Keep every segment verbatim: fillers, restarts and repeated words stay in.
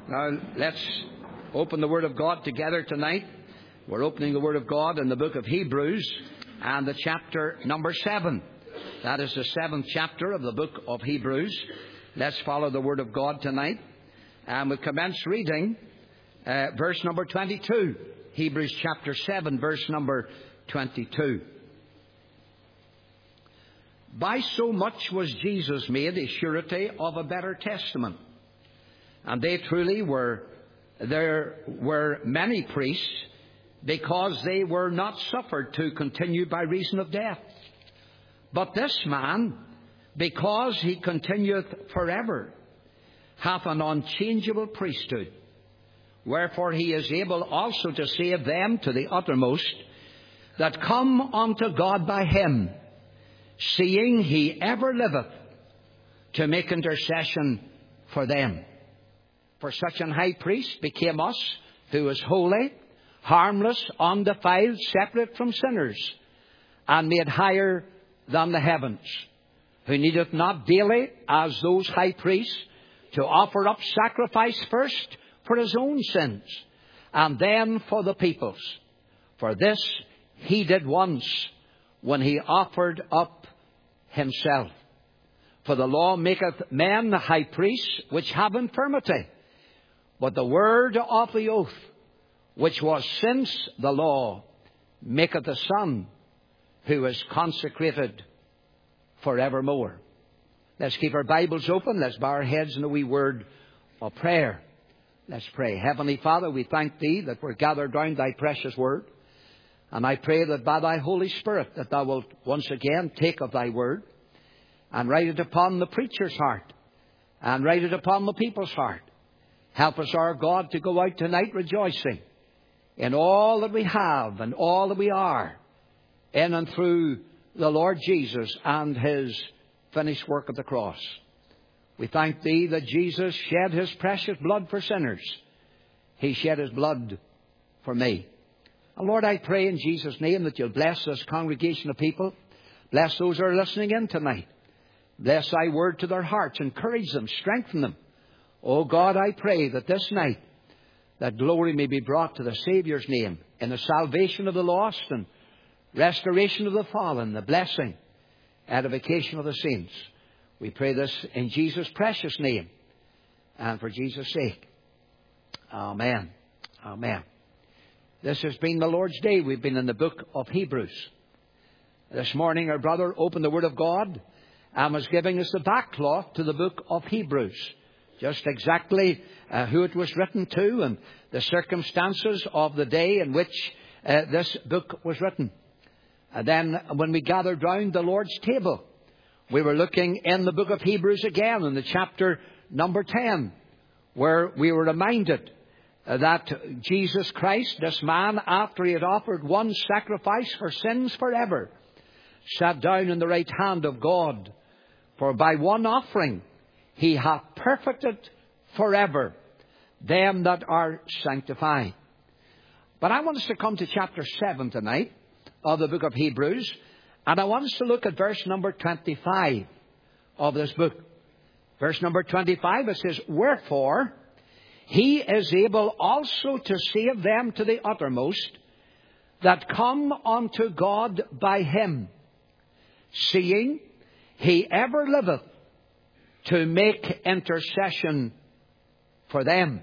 Now, let's open the Word of God together tonight. We're opening the Word of God in the book of Hebrews and the chapter number seven. That is the seventh chapter of the book of Hebrews. Let's follow the Word of God tonight. And we'll commence reading uh, verse number twenty-two. Hebrews chapter seven, verse number twenty-two. By so much was Jesus made a surety of a better testament. And they truly were, there were many priests, because they were not suffered to continue by reason of death. But this man, because he continueth forever, hath an unchangeable priesthood. Wherefore he is able also to save them to the uttermost that come unto God by him, seeing he ever liveth to make intercession for them. For such an high priest became us, who is holy, harmless, undefiled, separate from sinners, and made higher than the heavens, who needeth not daily, as those high priests, to offer up sacrifice first for his own sins, and then for the people's. For this he did once, when he offered up himself. For the law maketh men high priests, which have infirmity. But the word of the oath, which was since the law, maketh the Son, who is consecrated forevermore. Let's keep our Bibles open. Let's bow our heads in a wee word of prayer. Let's pray. Heavenly Father, we thank Thee that we're gathered round Thy precious word. And I pray that by Thy Holy Spirit that Thou wilt once again take of Thy word and write it upon the preacher's heart and write it upon the people's heart. Help us, our God, to go out tonight rejoicing in all that we have and all that we are, in and through the Lord Jesus and His finished work of the cross. We thank Thee that Jesus shed His precious blood for sinners. He shed His blood for me. And Lord, I pray in Jesus' name that You'll bless this congregation of people. Bless those who are listening in tonight. Bless Thy word to their hearts. Encourage them. Strengthen them. Oh God, I pray that this night that glory may be brought to the Saviour's name in the salvation of the lost and restoration of the fallen, the blessing, edification of the saints. We pray this in Jesus' precious name and for Jesus' sake. Amen. Amen. This has been the Lord's Day. We've been in the book of Hebrews. This morning our brother opened the Word of God and was giving us the backcloth to the book of Hebrews. Just exactly uh, who it was written to and the circumstances of the day in which uh, this book was written. And then when we gathered round the Lord's table, we were looking in the book of Hebrews again in the chapter number ten, where we were reminded uh, that Jesus Christ, this man, after he had offered one sacrifice for sins forever, sat down in the right hand of God. For by one offering He hath perfected forever them that are sanctified. But I want us to come to chapter seven tonight of the book of Hebrews. And I want us to look at verse number twenty-five of this book. Verse number twenty-five, it says, Wherefore He is able also to save them to the uttermost that come unto God by Him, seeing He ever liveth to make intercession for them.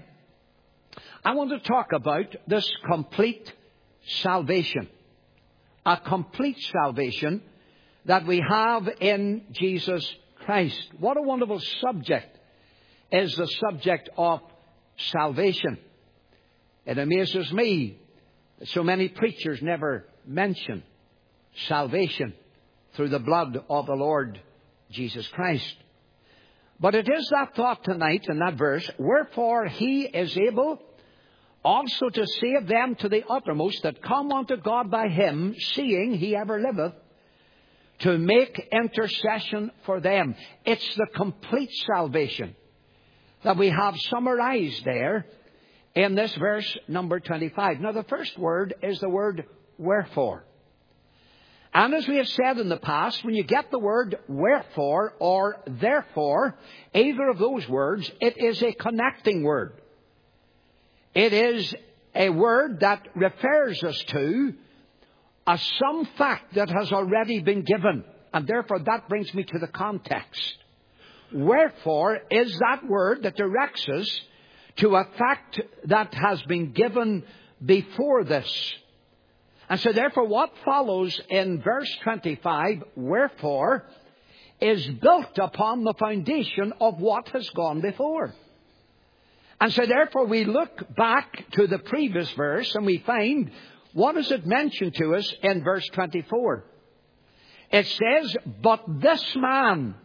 I want to talk about this complete salvation. A complete salvation that we have in Jesus Christ. What a wonderful subject is the subject of salvation. It amazes me that so many preachers never mention salvation through the blood of the Lord Jesus Christ. But it is that thought tonight in that verse, Wherefore He is able also to save them to the uttermost that come unto God by Him, seeing He ever liveth, to make intercession for them. It's the complete salvation that we have summarized there in this verse number twenty-five. Now the first word is the word wherefore. And as we have said in the past, when you get the word wherefore or therefore, either of those words, it is a connecting word. It is a word that refers us to a some fact that has already been given. And therefore that brings me to the context. Wherefore is that word that directs us to a fact that has been given before this. And so therefore what follows in verse twenty-five, wherefore, is built upon the foundation of what has gone before. And so therefore we look back to the previous verse and we find, what is it mentioned to us in verse twenty-four? It says, but this man,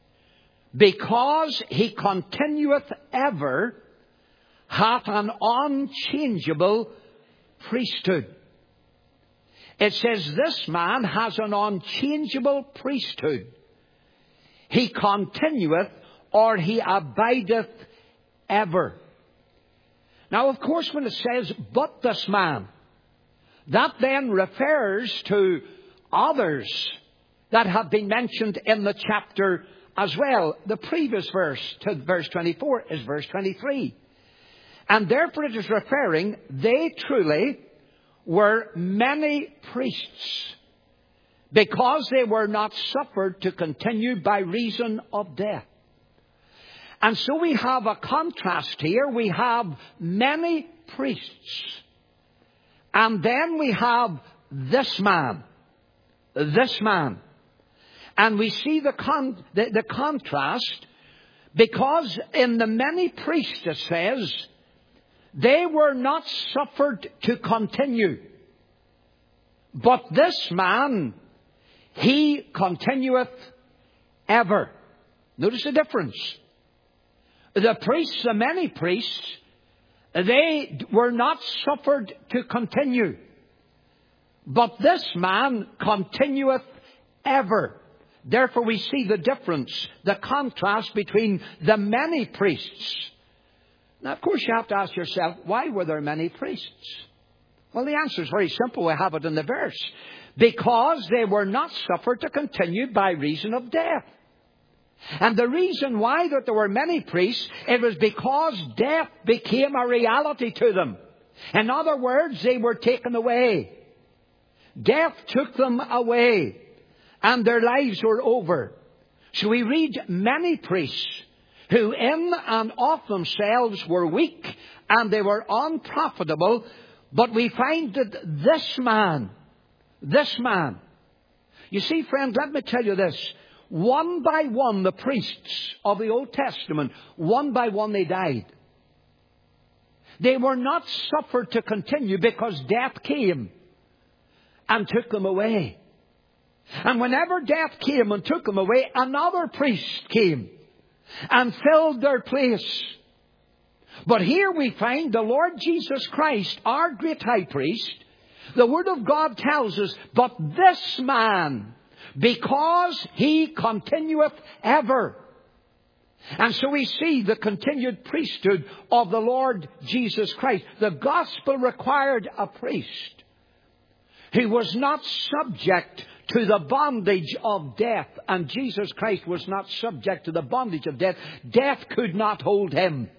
because he continueth ever, hath an unchangeable priesthood. It says this man has an unchangeable priesthood. He continueth, or he abideth ever. Now, of course, when it says, but this man, that then refers to others that have been mentioned in the chapter as well. The previous verse to verse twenty-four is verse twenty-three. And therefore it is referring, they truly were many priests, because they were not suffered to continue by reason of death. And so we have a contrast here. We have many priests. And then we have this man. This man. And we see the, con- the, the contrast, because in the many priests, it says, they were not suffered to continue. But this man, he continueth ever. Notice the difference. The priests, the many priests, they were not suffered to continue. But this man continueth ever. Therefore we see the difference, the contrast between the many priests. Now, of course, you have to ask yourself, why were there many priests? Well, the answer is very simple. We have it in the verse. Because they were not suffered to continue by reason of death. And the reason why that there were many priests, it was because death became a reality to them. In other words, they were taken away. Death took them away, and their lives were over. So we read many priests who in and of themselves were weak and they were unprofitable. But we find that this man, this man, you see, friend, let me tell you this. One by one, the priests of the Old Testament, one by one they died. They were not suffered to continue because death came and took them away. And whenever death came and took them away, another priest came and filled their place. But here we find the Lord Jesus Christ, our great high priest. The Word of God tells us, but this man, because he continueth ever. And so we see the continued priesthood of the Lord Jesus Christ. The gospel required a priest who was not subject to the bondage of death. And Jesus Christ was not subject to the bondage of death. Death could not hold him.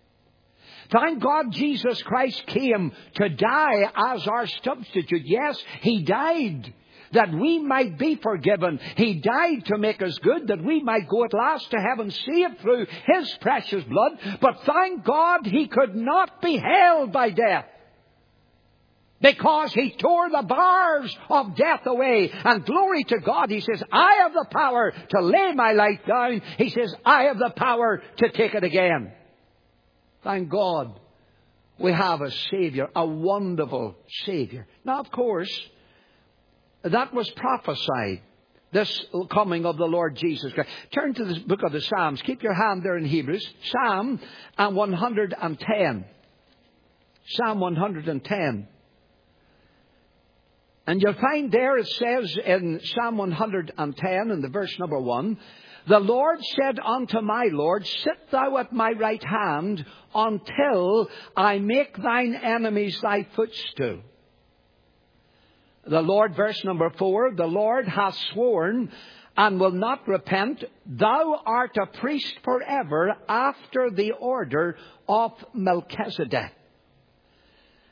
Thank God Jesus Christ came to die as our substitute. Yes, he died that we might be forgiven. He died to make us good, that we might go at last to heaven saved through his precious blood. But thank God he could not be held by death, because he tore the bars of death away. And glory to God, he says, I have the power to lay my life down. He says, I have the power to take it again. Thank God we have a Savior, a wonderful Savior. Now, of course, that was prophesied, this coming of the Lord Jesus Christ. Turn to the book of the Psalms. Keep your hand there in Hebrews. Psalm one hundred ten. Psalm one hundred ten. And you'll find there it says in Psalm one hundred ten, in the verse number one, the Lord said unto my Lord, sit thou at my right hand until I make thine enemies thy footstool. The Lord, verse number four, the Lord hath sworn and will not repent. Thou art a priest forever after the order of Melchizedek.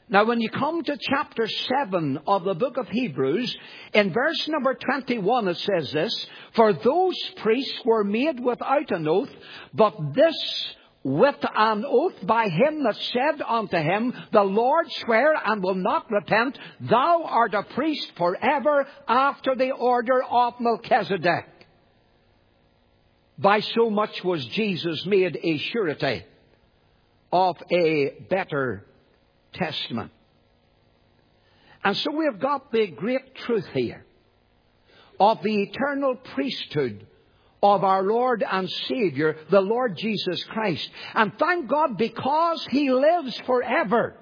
Now, when you come to chapter seven of the book of Hebrews, in verse number twenty-one, it says this, "For those priests were made without an oath, but this with an oath by him that said unto him, The Lord sware and will not repent, Thou art a priest forever after the order of Melchizedek. By so much was Jesus made a surety of a better testament." And so we have got the great truth here of the eternal priesthood of our Lord and Savior, the Lord Jesus Christ. And thank God, because He lives forever,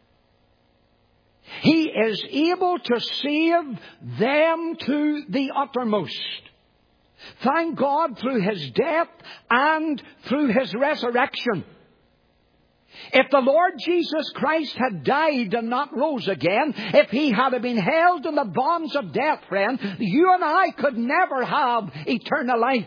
He is able to save them to the uttermost. Thank God, through His death and through His resurrection. If the Lord Jesus Christ had died and not rose again, if He had been held in the bonds of death, friend, you and I could never have eternal life.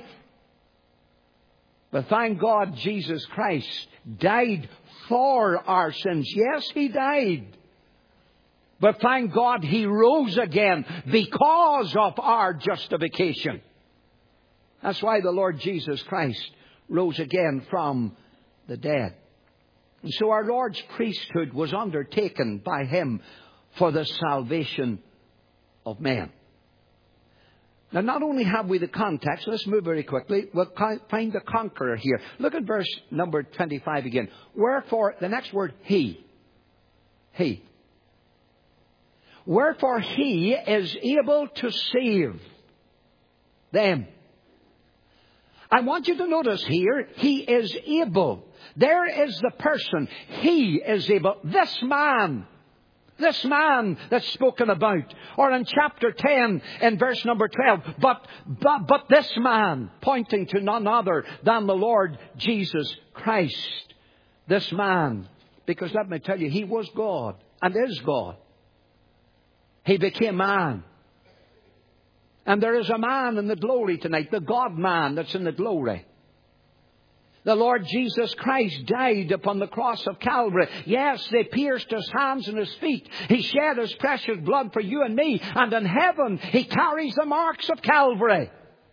But thank God, Jesus Christ died for our sins. Yes, He died. But thank God He rose again because of our justification. That's why the Lord Jesus Christ rose again from the dead. And so our Lord's priesthood was undertaken by Him for the salvation of men. Now, not only have we the context, let's move very quickly. We'll find the conqueror here. Look at verse number twenty-five again. Wherefore, the next word, He. He. Wherefore He is able to save them. I want you to notice here, He is able. There is the person. He is able. This man. This man that's spoken about. Or in chapter ten, in verse number twelve. But, but, but this man, pointing to none other than the Lord Jesus Christ. This man. Because let me tell you, He was God and is God. He became man. And there is a man in the glory tonight, the God-man that's in the glory. The Lord Jesus Christ died upon the cross of Calvary. Yes, they pierced His hands and His feet. He shed His precious blood for you and me. And in heaven, He carries the marks of Calvary.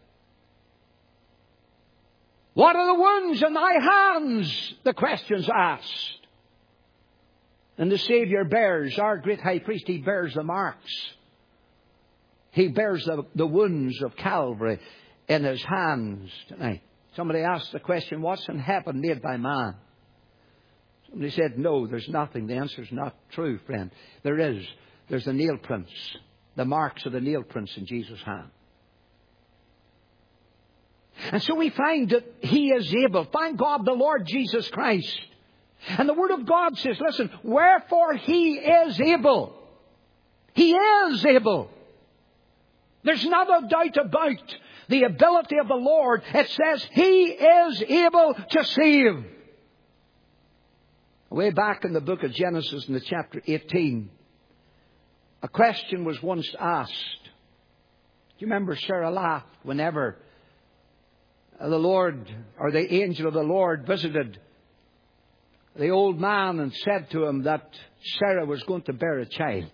What are the wounds in thy hands? The question's asked. And the Savior bears, our great high priest, He bears the marks. He bears the, the wounds of Calvary in His hands tonight. Somebody asked the question, what's in heaven made by man? Somebody said, no, there's nothing. The answer's not true, friend. There is. There's the nail prints. The marks of the nail prints in Jesus' hand. And so we find that He is able. Thank God, the Lord Jesus Christ. And the Word of God says, listen, wherefore He is able. He is able. There's not a doubt about the ability of the Lord. It says He is able to save. Way back in the book of Genesis in the chapter eighteen, a question was once asked. Do you remember Sarah laughed whenever the Lord or the angel of the Lord visited the old man and said to him that Sarah was going to bear a child?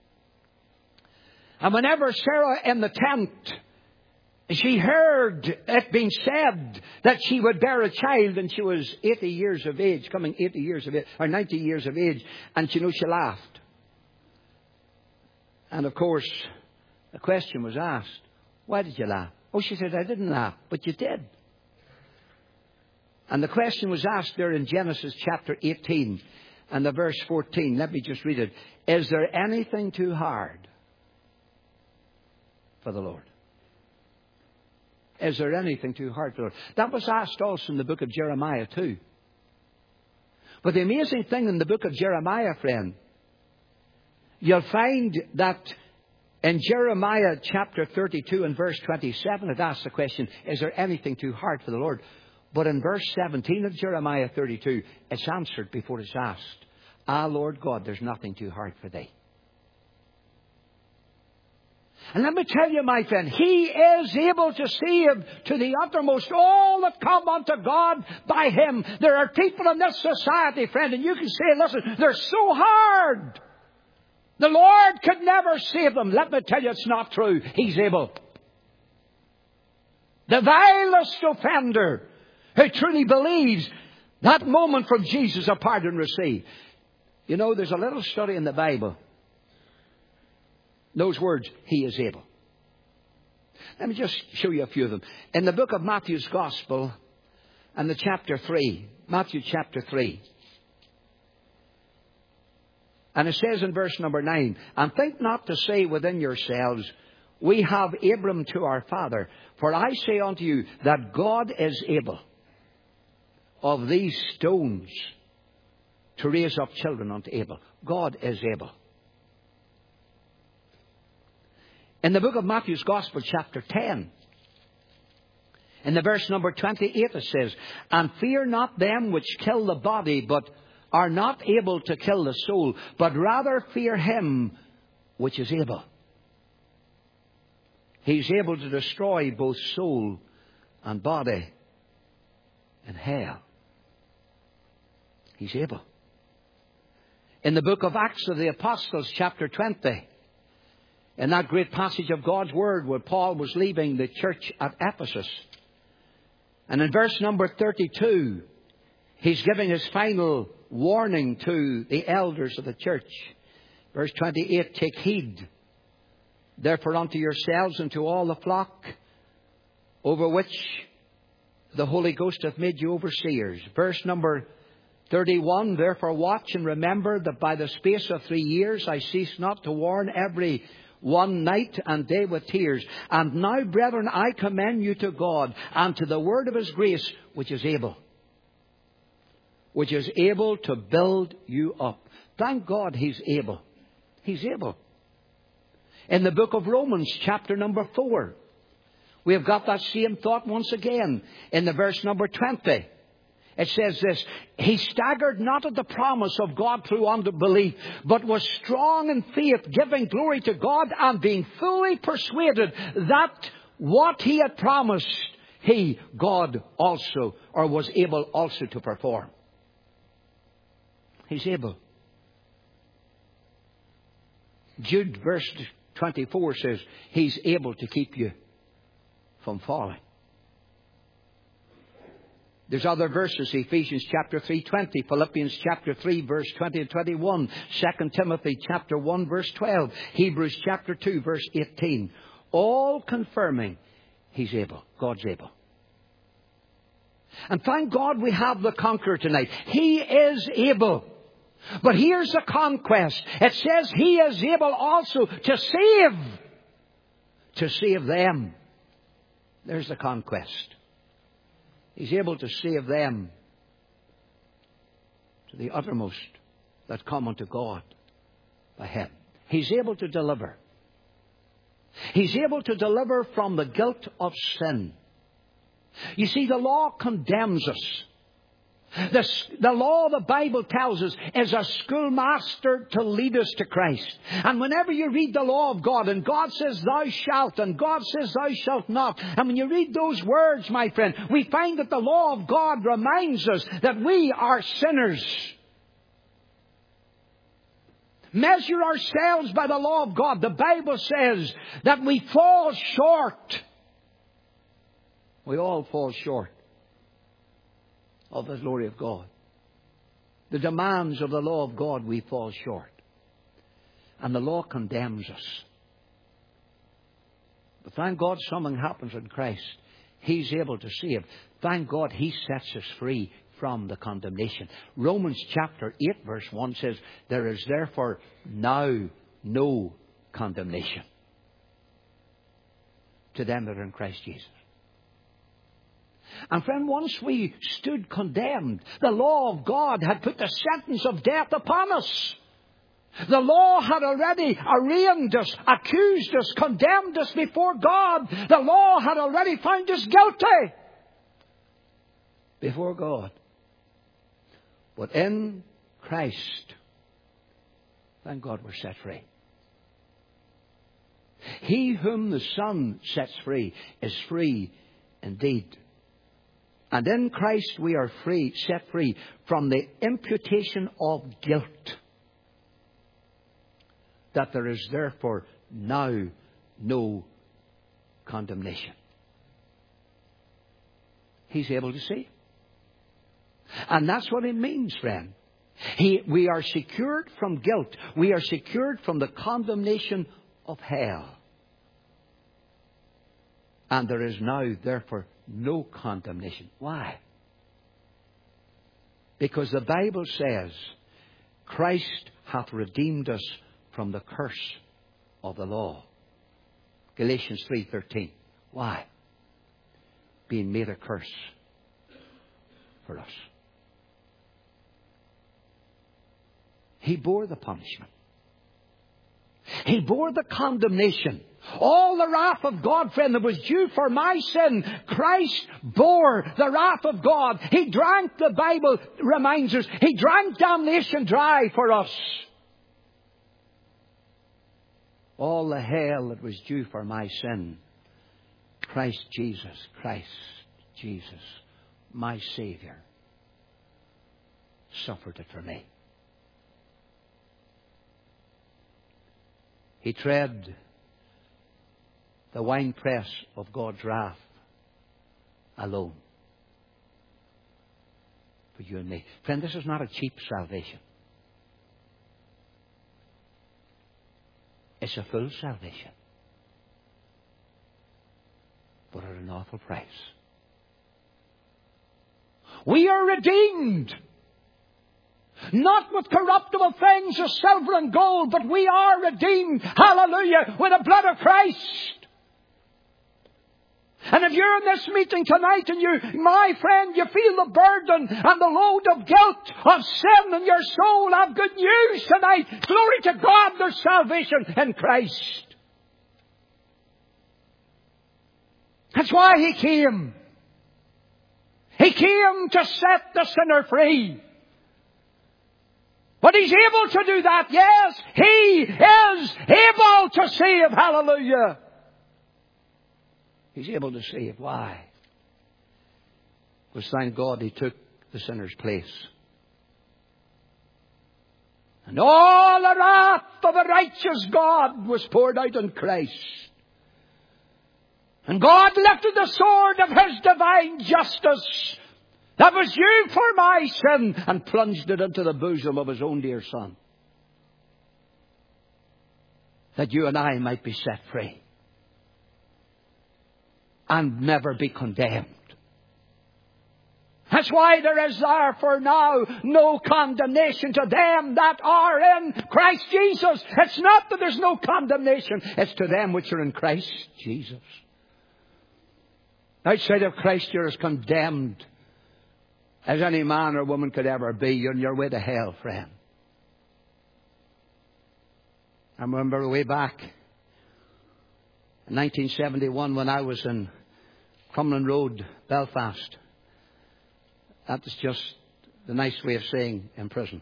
And whenever Sarah in the tent, she heard it being said that she would bear a child, and she was eighty years of age, coming eighty years of age, or ninety years of age, and you know, she laughed. And of course, the question was asked, why did you laugh? Oh, she said, I didn't laugh, but you did. And the question was asked there in Genesis chapter eighteen and the verse fourteen. Let me just read it. Is there anything too hard for the Lord? Is there anything too hard for the Lord? That was asked also in the book of Jeremiah too. But the amazing thing in the book of Jeremiah, friend, you'll find that in Jeremiah chapter thirty-two and verse twenty-seven, it asks the question, is there anything too hard for the Lord? But in verse seventeen of Jeremiah thirty-two, it's answered before it's asked. Ah, Lord God, there's nothing too hard for thee. And let me tell you, my friend, He is able to save to the uttermost all that come unto God by Him. There are people in this society, friend, and you can say, listen, they're so hard. The Lord could never save them. Let me tell you, it's not true. He's able. The vilest offender who truly believes that moment from Jesus a pardon received. You know, there's a little study in the Bible. Those words, He is able. Let me just show you a few of them. In the book of Matthew's Gospel, and the chapter three, Matthew chapter three. And it says in verse number nine, and think not to say within yourselves, we have Abram to our father. For I say unto you that God is able of these stones to raise up children unto Abel. God is able. In the book of Matthew's Gospel, chapter ten, in the verse number twenty-eight, it says, and fear not them which kill the body, but are not able to kill the soul, but rather fear Him which is able. He's able to destroy both soul and body in hell. He's able. In the book of Acts of the Apostles, chapter twenty, in that great passage of God's Word where Paul was leaving the church at Ephesus. And in verse number thirty-two, he's giving his final warning to the elders of the church. Verse twenty-eight, take heed, therefore, unto yourselves and to all the flock over which the Holy Ghost hath made you overseers. Verse number thirty-one, therefore watch and remember that by the space of three years I cease not to warn every one night and day with tears. And now, brethren, I commend you to God and to the word of His grace, which is able. Which is able to build you up. Thank God He's able. He's able. In the book of Romans, chapter number four, we have got that same thought once again. In the verse number twenty. It says this, he staggered not at the promise of God through unbelief, but was strong in faith, giving glory to God and being fully persuaded that what He had promised, He, God, also, or was able also to perform. He's able. Jude verse twenty-four says, He's able to keep you from falling. There's other verses, Ephesians chapter three twenty, Philippians chapter three verse twenty and twenty-one, Second Timothy chapter one verse twelve, Hebrews chapter two verse eighteen, all confirming He's able. God's able. And thank God we have the conqueror tonight. He is able. But here's the conquest. It says He is able also to save. To save them. There's the conquest. He's able to save them to the uttermost that come unto God by Him. He's able to deliver. He's able to deliver from the guilt of sin. You see, the law condemns us. The, the law, the Bible tells us, is a schoolmaster to lead us to Christ. And whenever you read the law of God, and God says thou shalt, and God says thou shalt not, and when you read those words, my friend, we find that the law of God reminds us that we are sinners. Measure ourselves by the law of God. The Bible says that we fall short. We all fall short of the glory of God. The demands of the law of God, we fall short. And the law condemns us. But thank God something happens in Christ. He's able to save. Thank God He sets us free from the condemnation. Romans chapter eight verse one says, there is therefore now no condemnation to them that are in Christ Jesus. And friend, once we stood condemned, the law of God had put the sentence of death upon us. The law had already arraigned us, accused us, condemned us before God. The law had already found us guilty before God. But in Christ, thank God, we're set free. He whom the Son sets free is free indeed. And in Christ we are free, set free from the imputation of guilt, that there is therefore now no condemnation. He's able to see. And that's what it means, friend. He, we are secured from guilt. We are secured from the condemnation of hell. And there is now, therefore, no condemnation. Why? Because the Bible says, Christ hath redeemed us from the curse of the law. Galatians three thirteen. Why? Being made a curse for us. He bore the punishment. He bore the condemnation. All the wrath of God, friend, that was due for my sin, Christ bore the wrath of God. He drank, the Bible reminds us, He drank damnation dry for us. All the hell that was due for my sin, Christ Jesus, Christ Jesus, my Savior, suffered it for me. He tread the winepress of God's wrath alone for you and me. Friend, this is not a cheap salvation. It's a full salvation, but at an awful price. We are redeemed, not with corruptible things as silver and gold, but we are redeemed, hallelujah, with the blood of Christ. And if you're in this meeting tonight and you, my friend, you feel the burden and the load of guilt of sin in your soul, I have good news tonight. Glory to God, there's salvation in Christ. That's why He came. He came to set the sinner free. But He's able to do that. Yes, He is able to save. Hallelujah. He's able to save. Why? Because thank God He took the sinner's place. And all the wrath of the righteous God was poured out on Christ. And God lifted the sword of His divine justice that was used for my sin and plunged it into the bosom of His own dear Son, that you and I might be set free and never be condemned. That's why there is therefore now no condemnation to them that are in Christ Jesus. It's not that there's no condemnation. It's to them which are in Christ Jesus. Outside of Christ, you're as condemned as any man or woman could ever be. You're on your way to hell, friend. I remember way back in nineteen seventy-one when I was in Crumlin Road, Belfast. That was just the nice way of saying in prison.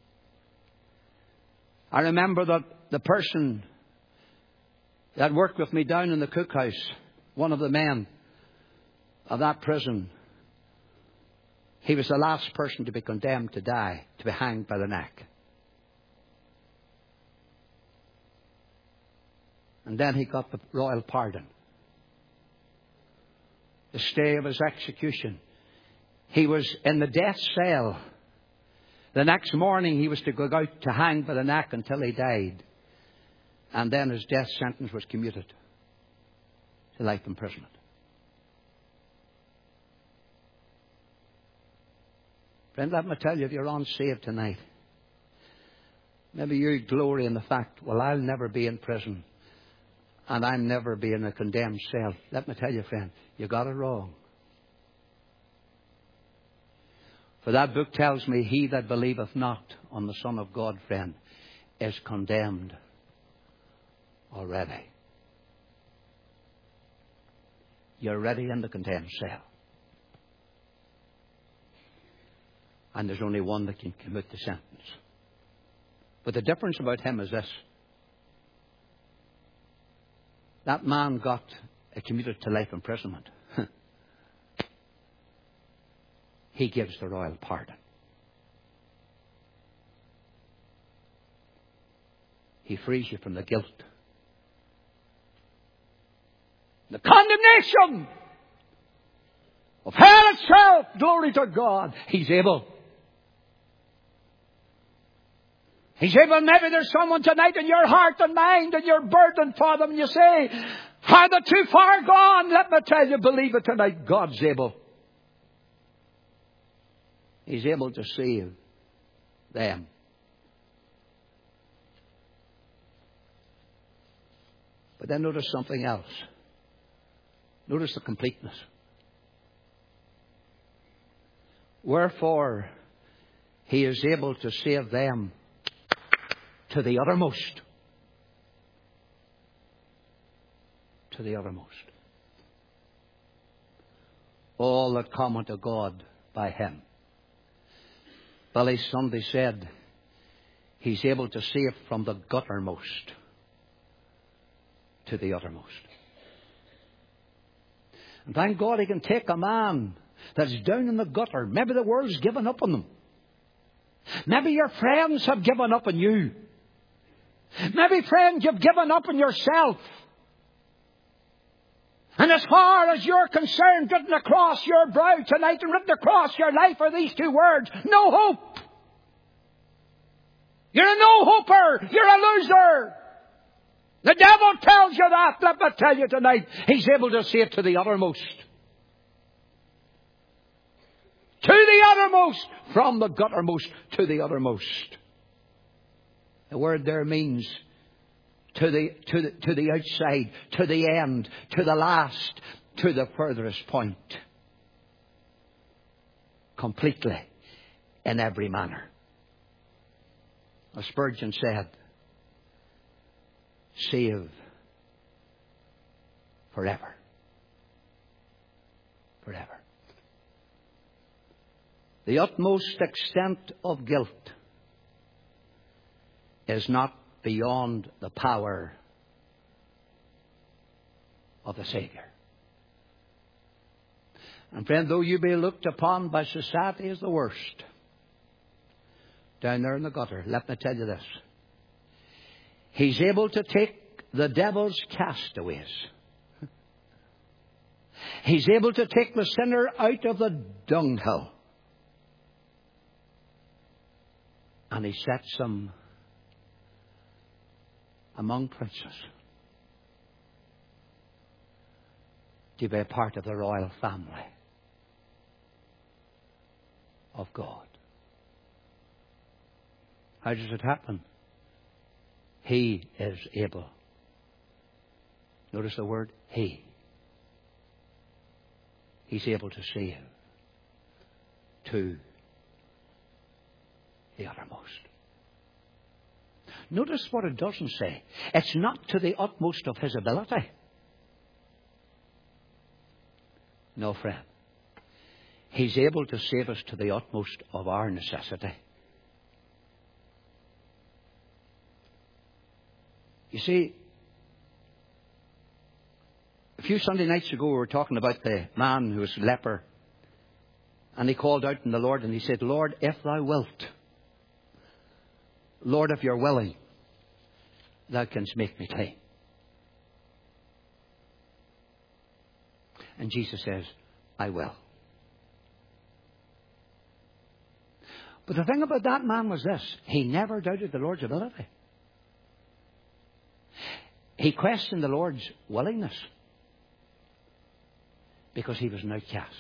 I remember that the person that worked with me down in the cookhouse, one of the men of that prison, he was the last person to be condemned to die, to be hanged by the neck. And then he got the royal pardon, the stay of his execution. He was in the death cell. The next morning he was to go out to hang by the neck until he died. And then his death sentence was commuted to life imprisonment. Friend, let me tell you, if you're unsaved tonight, maybe you glory in the fact, well, I'll never be in prison and I'll never be in a condemned cell. Let me tell you, friend, you got it wrong. For that book tells me, he that believeth not on the Son of God, friend, is condemned already. You're already in the condemned cell. And there's only one that can commit the sentence. But the difference about him is this. that man got commuted to life imprisonment. He gives the royal pardon. He frees you from the guilt, the condemnation of hell itself. Glory to God. He's able. He's able. Maybe there's someone tonight in your heart and mind and you're burdened for them. And you say, are they too far gone? Let me tell you, believe it tonight. God's able. He's able to save them. But then notice something else. Notice the completeness. Wherefore, He is able to save them to the uttermost. To the uttermost. All that come unto God by Him. Billy Sunday said, He's able to save from the guttermost to the uttermost. And thank God He can take a man that's down in the gutter. Maybe the world's given up on them. Maybe your friends have given up on you. Maybe, friend, you've given up on yourself. And as far as you're concerned, written across your brow tonight and written across your life are these two words: no hope. You're a no-hoper. You're a loser. The devil tells you that. Let me tell you tonight, he's able to save to the uttermost. To the uttermost. From the guttermost to the uttermost. The word there means to the, to the, to the outside, to the end, to the last, to the furthest point. Completely, in every manner. As Spurgeon said, save forever. Forever. The utmost extent of guilt is not beyond the power of the Saviour. And friend, though you be looked upon by society as the worst, down there in the gutter, let me tell you this. He's able to take the devil's castaways. He's able to take the sinner out of the dunghill. And He sets them among princes to be a part of the royal family of God. How does it happen? He is able. Notice the word He. He's able to save to the uttermost. Notice what it doesn't say. It's not to the utmost of His ability. No, friend. He's able to save us to the utmost of our necessity. You see, a few Sunday nights ago we were talking about the man who was a leper. And he called out to the Lord and he said, Lord, if thou wilt, Lord, if you're willing, thou canst make me clean. And Jesus says, I will. But the thing about that man was this. He never doubted the Lord's ability. He questioned the Lord's willingness because he was an outcast.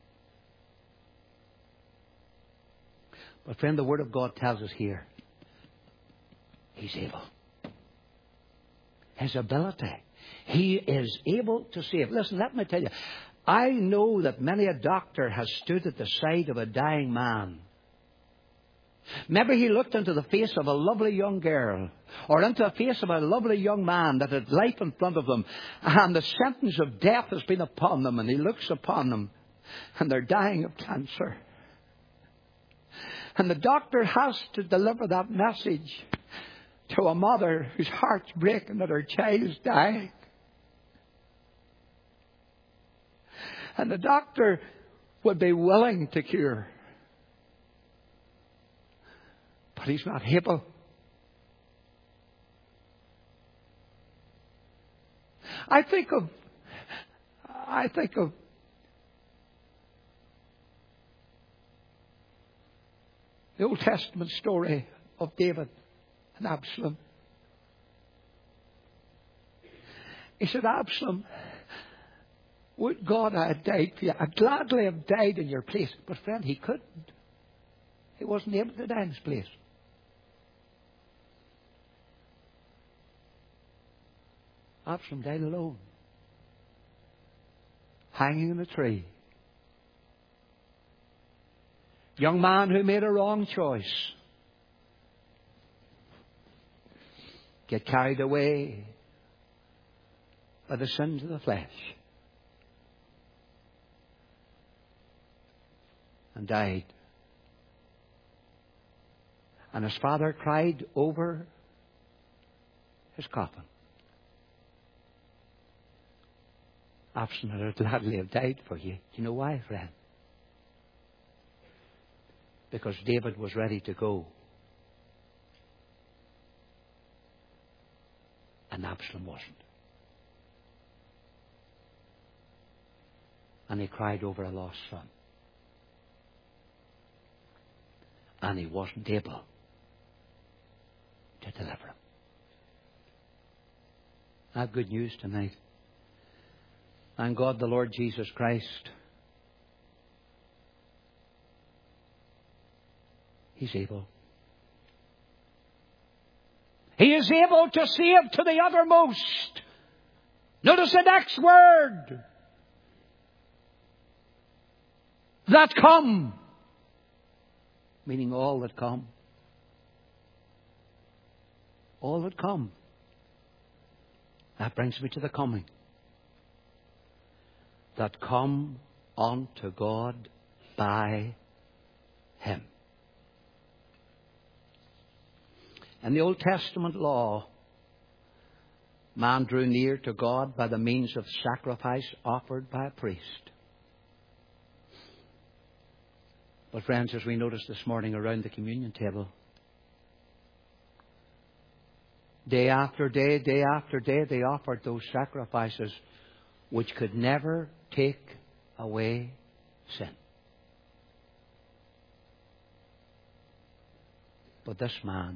But friend, the Word of God tells us here, He's able. His ability. He is able to save. Listen, let me tell you, I know that many a doctor has stood at the side of a dying man. Maybe he looked into the face of a lovely young girl or into the face of a lovely young man that had life in front of them, and the sentence of death has been upon them, and he looks upon them and they're dying of cancer. And the doctor has to deliver that message to a mother whose heart's breaking that her child is dying. And the doctor would be willing to cure. But he's not able. I think of, I think of the Old Testament story of David and Absalom. He said, Absalom, would God I had died for you? I'd gladly have died in your place. But friend, he couldn't. He wasn't able to die in his place. Absalom died alone, hanging in a tree. Young man who made a wrong choice, get carried away by the sins of the flesh, and died. And his father cried over his coffin. Absalom would gladly have died for you. Do you know why, friend? Because David was ready to go. And Absalom wasn't. And he cried over a lost son. And he wasn't able to deliver him. I have good news tonight. Thank God the Lord Jesus Christ, He's able. He is able to save to the uttermost. Notice the next word. That come. Meaning all that come. All that come. That brings me to the coming. That come unto God by Him. In the Old Testament law, man drew near to God by the means of sacrifice offered by a priest. But friends, as we noticed this morning around the communion table, day after day, day after day, they offered those sacrifices which could never take away sin. But this man,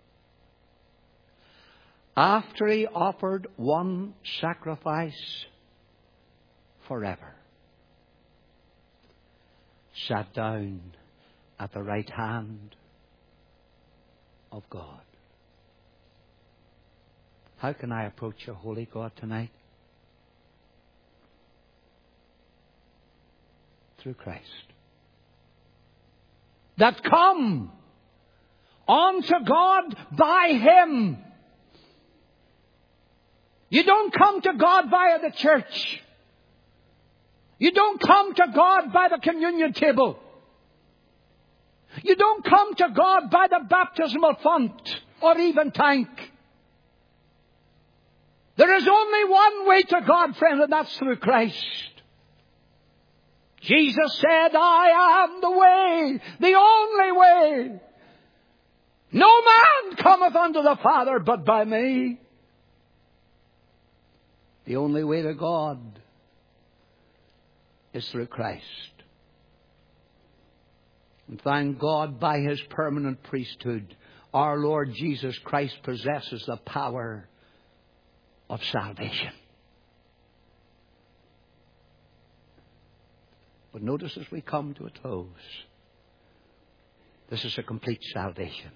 after he offered one sacrifice forever, sat down at the right hand of God. How can I approach a holy God tonight? Through Christ. That come unto God by Him. You don't come to God via the church. You don't come to God by the communion table. You don't come to God by the baptismal font or even tank. There is only one way to God, friend, and that's through Christ. Jesus said, I am the way, the only way. No man cometh unto the Father but by me. The only way to God is through Christ. And thank God, by His permanent priesthood, our Lord Jesus Christ possesses the power of salvation. But notice as we come to a close, this is a complete salvation.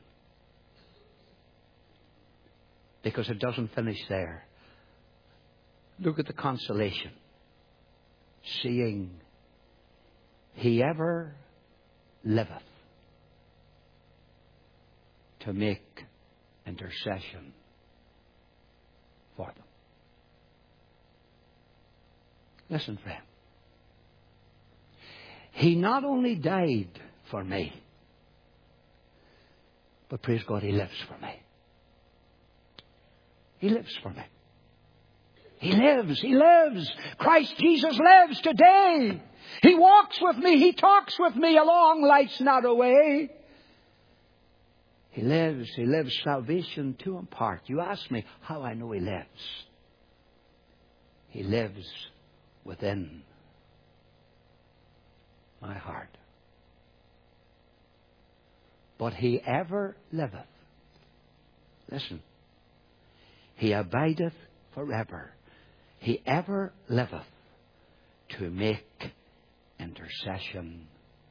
Because it doesn't finish there. Look at the consolation. Seeing He ever liveth to make intercession for them. Listen, friend. He not only died for me, but praise God, He lives for me. He lives for me. He lives. He lives. Christ Jesus lives today. He walks with me. He talks with me along life's narrow way. He lives. He lives salvation to impart. You ask me how I know He lives. He lives within my heart. But He ever liveth. Listen. He abideth forever. He ever liveth to make intercession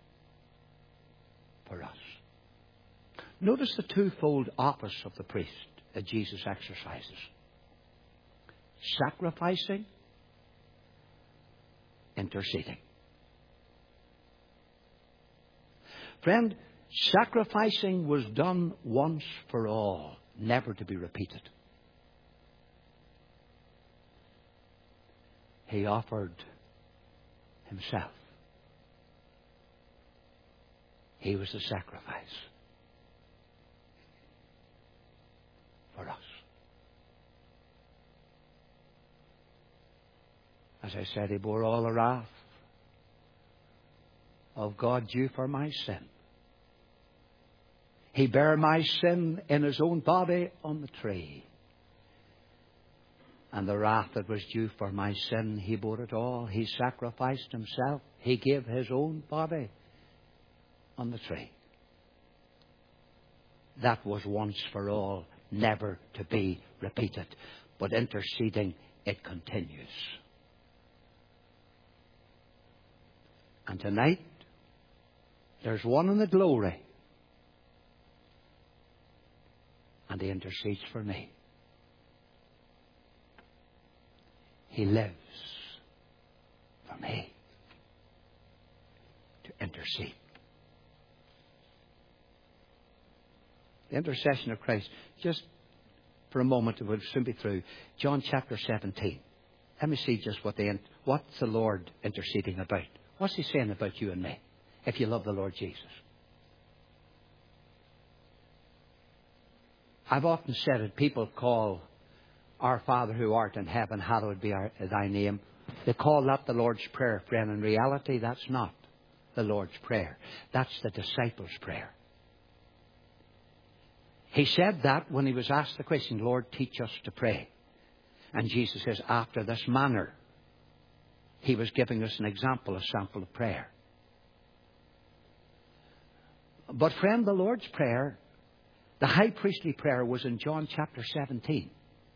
for us. Notice the twofold office of the priest that Jesus exercises. Sacrificing, interceding. Friend, sacrificing was done once for all, never to be repeated. He offered Himself. He was the sacrifice for us. As I said, He bore all the wrath of God due for my sin. He bare my sin in His own body on the tree. And the wrath that was due for my sin, He bore it all. He sacrificed Himself. He gave His own body on the tree. That was once for all, never to be repeated. But interceding, it continues. And tonight, there's one in the glory. And He intercedes for me. He lives for me to intercede. The intercession of Christ. Just for a moment, we'll soon be through. John chapter seventeen. Let me see just what the what's the Lord interceding about. What's He saying about you and me, if you love the Lord Jesus? I've often said it, people call Our Father who art in heaven, hallowed be our, thy name. They call that the Lord's Prayer, friend. In reality, that's not the Lord's Prayer. That's the disciples' prayer. He said that when He was asked the question, Lord, teach us to pray. And Jesus says, after this manner, He was giving us an example, a sample of prayer. But friend, the Lord's Prayer, the high priestly prayer, was in John chapter seventeen.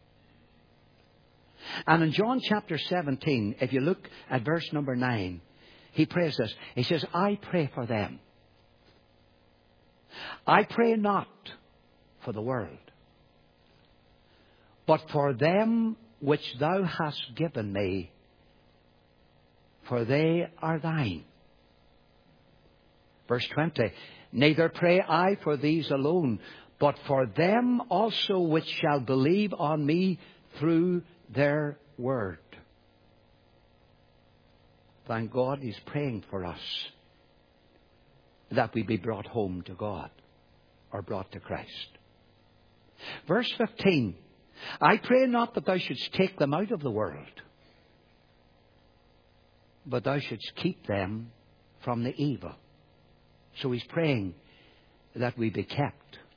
And in John chapter seventeen, if you look at verse number nine, He prays this. He says, I pray for them. I pray not for the world, but for them which Thou hast given me, for they are Thine. Verse twenty, neither pray I for these alone, but for them also which shall believe on me through their word. Thank God He's praying for us that we be brought home to God or brought to Christ. Verse fifteen, I pray not that Thou shouldst take them out of the world, but Thou shouldst keep them from the evil. So He's praying that we be kept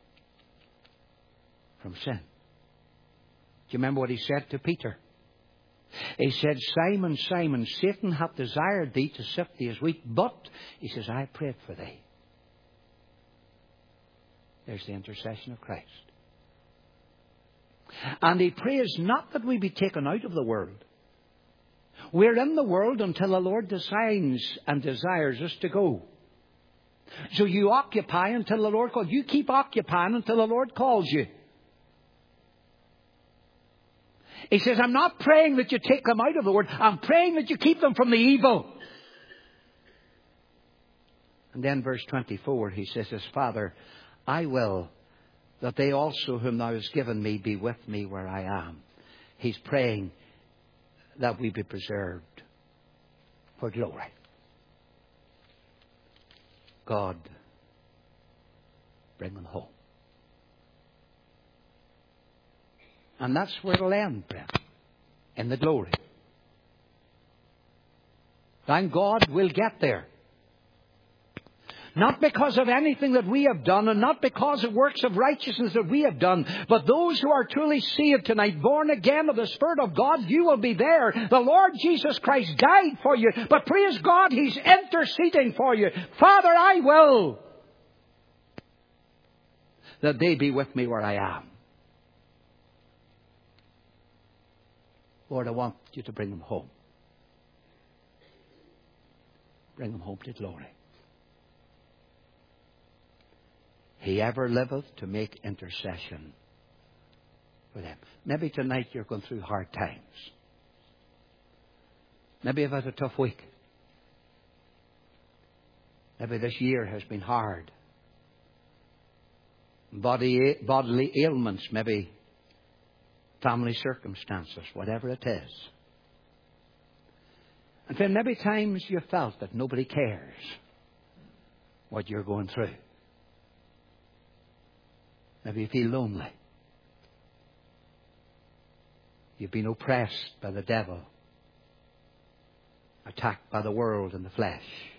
from sin. Do you remember what He said to Peter? He said, Simon, Simon, Satan hath desired thee to sift thee as wheat, but, He says, I prayed for thee. There's the intercession of Christ. And He prays not that we be taken out of the world. We're in the world until the Lord decides and desires us to go. So you occupy until the Lord calls. You keep occupying until the Lord calls you. He says, I'm not praying that you take them out of the world. I'm praying that you keep them from the evil. And then verse twenty-four, He says, His Father, I will that they also whom Thou hast given me be with me where I am. He's praying that we be preserved for glory. God, bring them home. And that's where it'll end, friend. in the glory. Thank God we'll get there. Not because of anything that we have done and not because of works of righteousness that we have done, but those who are truly saved tonight, born again of the Spirit of God, you will be there. The Lord Jesus Christ died for you, but praise God, He's interceding for you. Father, I will that they be with me where I am. Lord, I want you to bring them home. Bring them home to glory. He ever liveth to make intercession for them. Maybe tonight you're going through hard times. Maybe you've had a tough week. Maybe this year has been hard. Body, bodily ailments, maybe family circumstances, whatever it is. And then maybe times you felt that nobody cares what you're going through. Maybe you feel lonely. You've been oppressed by the devil, attacked by the world and the flesh.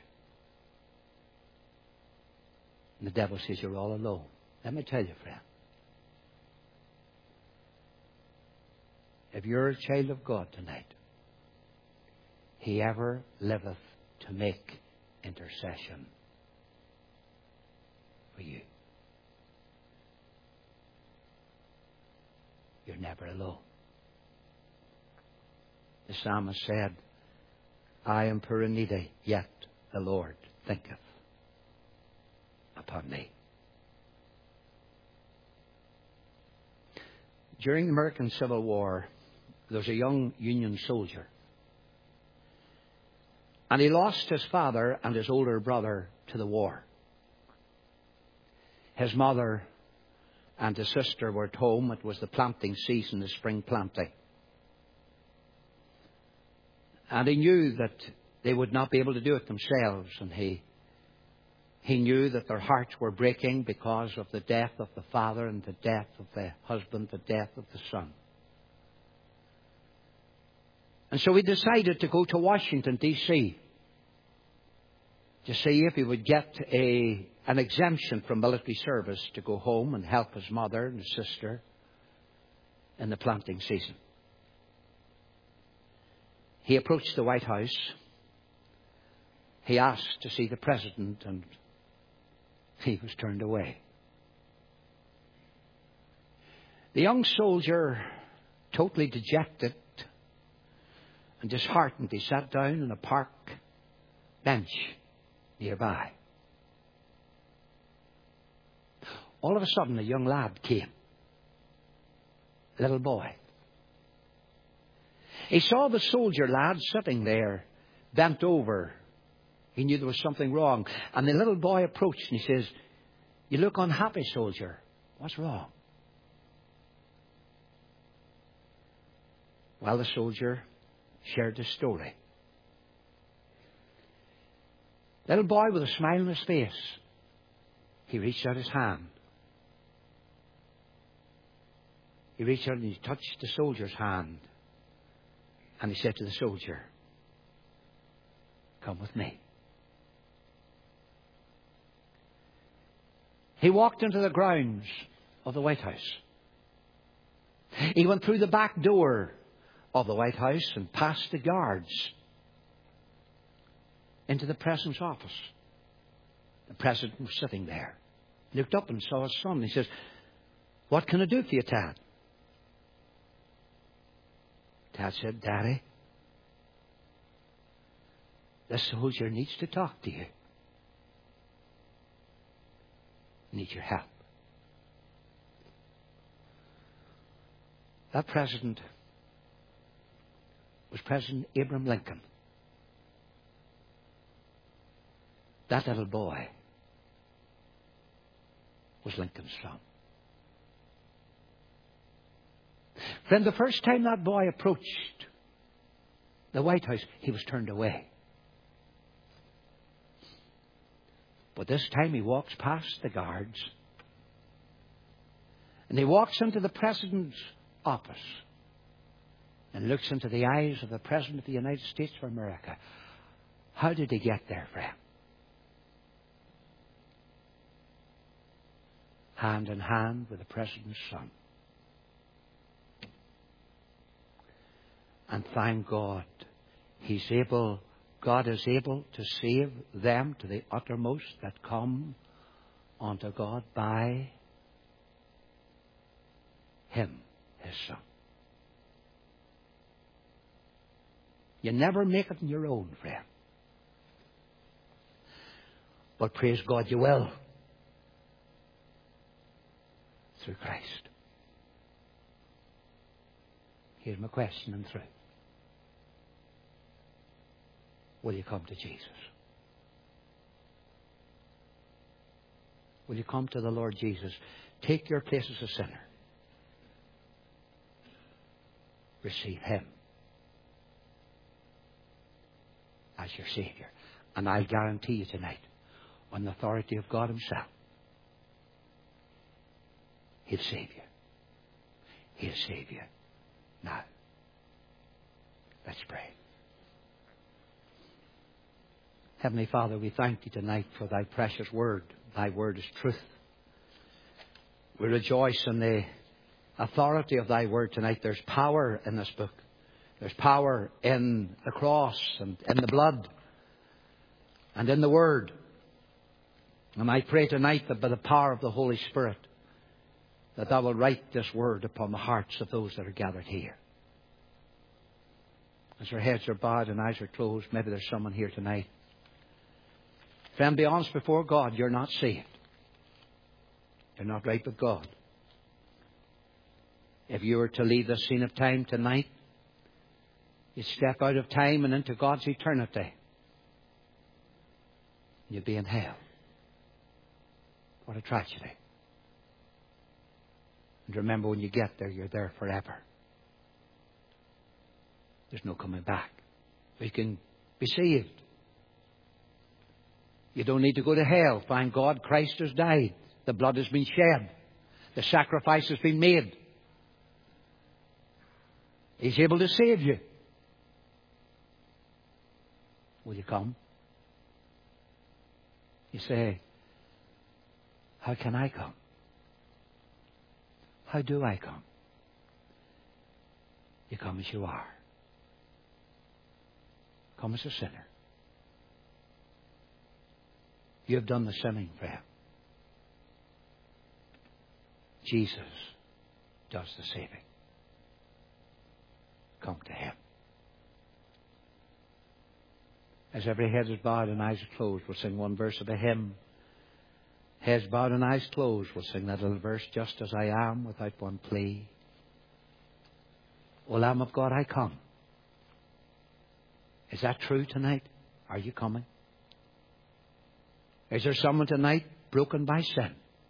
And the devil says you're all alone. Let me tell you, friend. If you're a child of God tonight, He ever liveth to make intercession for you. You're never alone. The psalmist said, I am poor and needy, yet the Lord thinketh upon me. During the American Civil War, there was a young Union soldier. And he lost his father and his older brother to the war. His mother and his sister were at home. It was the planting season, the spring planting. And he knew that they would not be able to do it themselves. And he, he knew that their hearts were breaking because of the death of the father and the death of the husband, the death of the son. And so he decided to go to Washington, D C to see if he would get a, an exemption from military service to go home and help his mother and his sister in the planting season. He approached the White House. He asked to see the president, and he was turned away. The young soldier, totally dejected and disheartened, he sat down on a park bench nearby. All of a sudden, a young lad came. A little boy. He saw the soldier lad sitting there, bent over. He knew there was something wrong. And the little boy approached and he says, you look unhappy, soldier. What's wrong? Well, the soldier shared his story. Little boy with a smile on his face. He reached out his hand. He reached out and he touched the soldier's hand. And he said to the soldier, come with me. He walked into the grounds of the White House. He went through the back door of the White House and past the guards into the President's office. The President was sitting there. He looked up and saw his son. He says, what can I do for you, Tad? Tad said, Daddy, this soldier needs to talk to you. He needs your help. That president was President Abraham Lincoln. That little boy was Lincoln's son. Friend, the first time that boy approached the White House, he was turned away. But this time he walks past the guards and he walks into the President's office and looks into the eyes of the President of the United States of America. How did he get there, friend? Hand in hand with the President's son. And thank God, He's able, God is able to save them to the uttermost that come unto God by Him, His Son. You never make it on your own, friend. But praise God, you will. Through Christ. Here's my question and through. Will you come to Jesus? Will you come to the Lord Jesus? Take your place as a sinner. Receive Him as your Savior. And I'll guarantee you tonight, on the authority of God Himself, He'll save you. He'll save you. Now, let's pray. Heavenly Father, we thank Thee tonight for Thy precious word. Thy word is truth. We rejoice in the authority of Thy word tonight. There's power in this book. There's power in the cross and in the blood and in the word. And I pray tonight that by the power of the Holy Spirit, that Thou will write this word upon the hearts of those that are gathered here. As their heads are bowed and eyes are closed, maybe there's someone here tonight. Friend, be honest before God, you're not saved. You're not right with God. If you were to leave the scene of time tonight, you'd step out of time and into God's eternity. You'd be in hell. What a tragedy. And remember, when you get there, you're there forever. There's no coming back. You can be saved. You don't need to go to hell. Thank God Christ has died. The blood has been shed. The sacrifice has been made. He's able to save you. Will you come? You say, how can I come? How do I come? You come as you are. Come as a sinner. You have done the sinning, friend. Jesus does the saving. Come to Him. As every head is bowed and eyes are closed, we'll sing one verse of the hymn. Heads bowed and eyes closed, we'll sing that little verse, just as I am, without one plea. O Lamb of God, I come. Is that true tonight? Are you coming? Is there someone tonight broken by sin?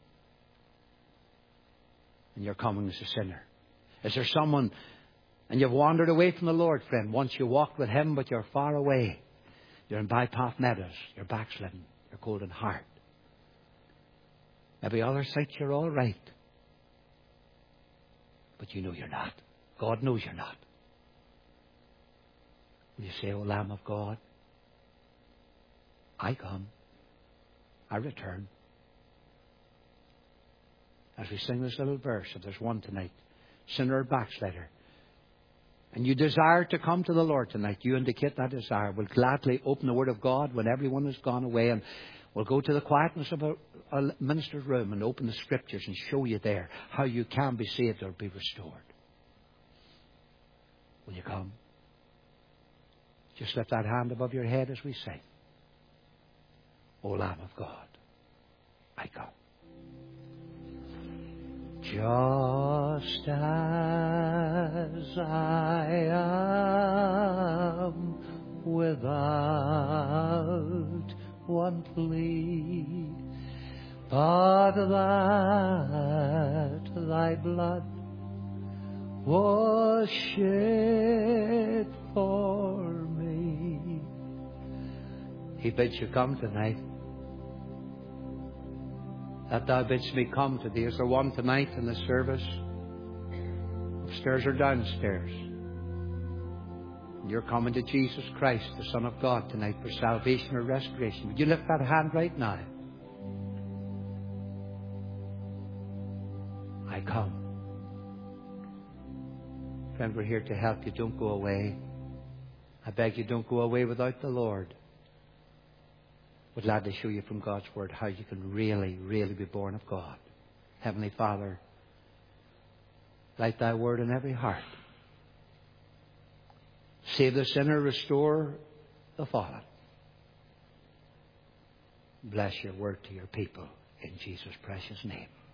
And you're coming as a sinner. Is there someone, and you've wandered away from the Lord, friend? Once you walked with Him, but you're far away. You're in Bypath Meadows. You're backslidden. You're cold in heart. Maybe others think you're all right. But you know you're not. God knows you're not. Will you say, O Lamb of God, I come. I return. As we sing this little verse, if there's one tonight, sinner or backslider, and you desire to come to the Lord tonight, you indicate that desire. We'll gladly open the Word of God when everyone has gone away, and we'll go to the quietness of a, a minister's room and open the Scriptures and show you there how you can be saved or be restored. Will you come? Just lift that hand above your head as we sing. O Lamb of God, I come. Just as I am, without one plea, but that Thy blood was shed for me. He bids you come tonight. That Thou bidst me come to Thee. Is there one tonight in the service? Upstairs or downstairs? You're coming to Jesus Christ, the Son of God, tonight for salvation or restoration. Would you lift that hand right now? I come. Friend, we're here to help you. Don't go away. I beg you, don't go away without the Lord. We're glad to show you from God's Word how you can really, really be born of God. Heavenly Father, light Thy Word in every heart. Save the sinner, restore the fallen. Bless your Word to your people in Jesus' precious name.